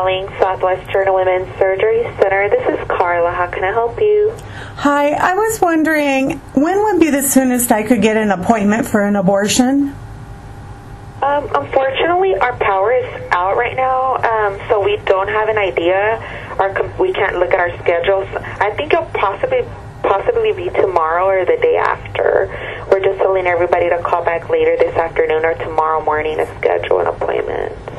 calling Southwestern Women's Surgery Center. This is Carla. How can I help you? Hi, I was wondering, when would be the soonest I could get an appointment for an abortion? Unfortunately, our power is out right now, so we don't have an idea. We can't look at our schedules. I think it'll possibly be tomorrow or the day after. We're just telling everybody to call back later this afternoon or tomorrow morning to schedule an appointment.